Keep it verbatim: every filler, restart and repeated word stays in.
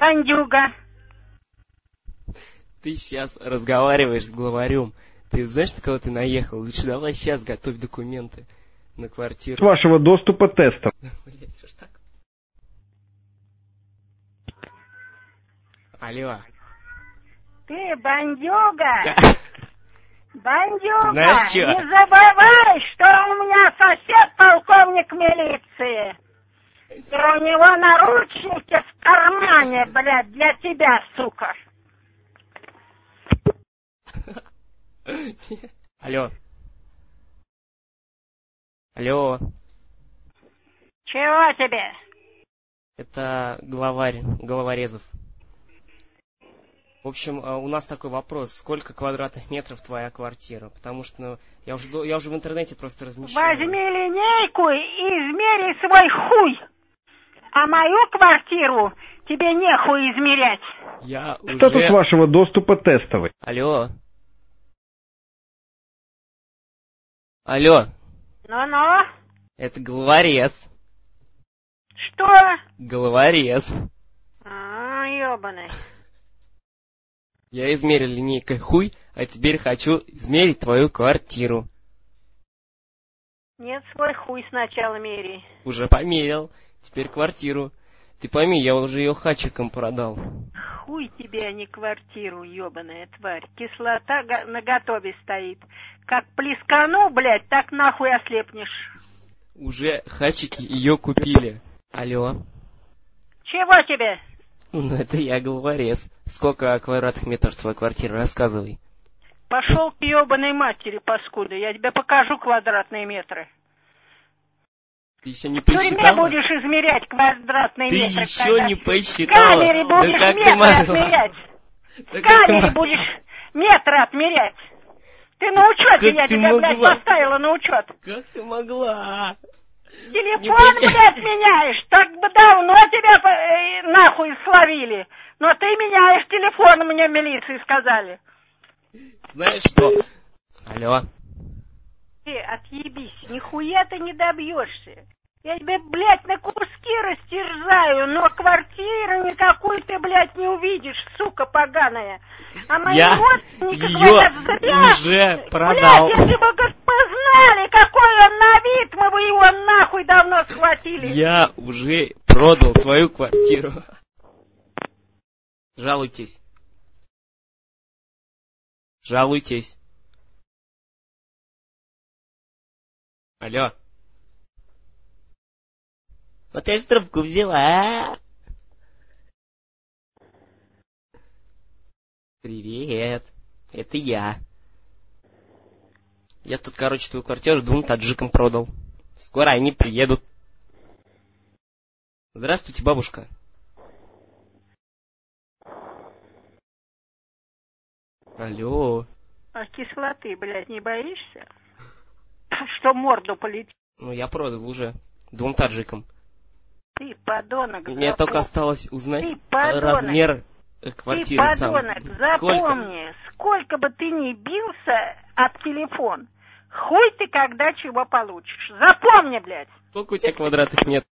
Бандюга. Ты сейчас разговариваешь с главарем. Ты знаешь, на кого ты наехал? Лучше давай сейчас готовь документы на квартиру. С вашего доступа тестов. Блять, что ж так? Алло. Ты бандюга. Бандюга. Знаешь чё? Не забывай, что у меня сосед полковник милиции. И у него наручники в кармане, блядь, для тебя, сука. Алло. Алло. Чего тебе? Это главарь, Головорезов. В общем, у нас такой вопрос. Сколько квадратных метров твоя квартира? Потому что ну, я, уже, я уже в интернете просто размещаю. Возьми линейку и измери свой хуй. А мою квартиру тебе нехуй измерять. Я уже... Статус вашего доступа тестовый. Алло. Алло. Ну-ну. Это головорез. Что? Головорез. А, ёбаный. Я измерил линейкой хуй, а теперь хочу измерить твою квартиру. Нет, свой хуй сначала мери. Уже померил. Теперь квартиру. Ты пойми, я уже ее хачиком продал. Хуй тебе, а не квартиру, ёбаная тварь. Кислота на готове стоит. Как плескану, блядь, так нахуй ослепнешь. Уже хачики ее купили. Алло. Чего тебе? Ну, это я головорез. Сколько квадратных метров твоя квартира? Рассказывай. Пошел к ёбаной матери, паскуда. Я тебе покажу квадратные метры. Ты еще не В тюрьме посчитала? будешь измерять квадратные ты метры. Ты еще когда... не В посчитала? камере будешь да метры отмерять. Да В камере как будешь метры отмерять. Ты на учете, я ты тебя, могла? блядь, поставила на учет. Как ты могла? Телефон, блядь, меняешь. Так бы давно тебя э, нахуй словили. Но ты меняешь телефон, мне в милиции сказали. Знаешь что? Алло. Ты отъебись, нихуя ты не добьешься. Я тебя, блядь, на куски растерзаю, но квартиру никакой ты, блядь, не увидишь, сука поганая. А мои я родственники ее говорят, зря. уже продал. Блядь, если бы как познали, какой он на вид, мы бы его нахуй давно схватили. Я уже продал твою квартиру. Жалуйтесь. Жалуйтесь. Алло. Вот я ж трубку взяла, а? Привет. Это я. Я тут, короче, твою квартиру двум таджикам продал. Скоро они приедут. Здравствуйте, бабушка. Алло. А кислоты, блядь, не боишься? Что морду полетит? Ну, я продал уже двум таджикам. Ты подонок. Мне запом... только осталось узнать ты подонок. размер квартиры. Ты подонок, сам. запомни, сколько? сколько бы ты ни бился об телефон, хуй ты когда чего получишь. Запомни, блядь. Сколько у тебя квадратных метров?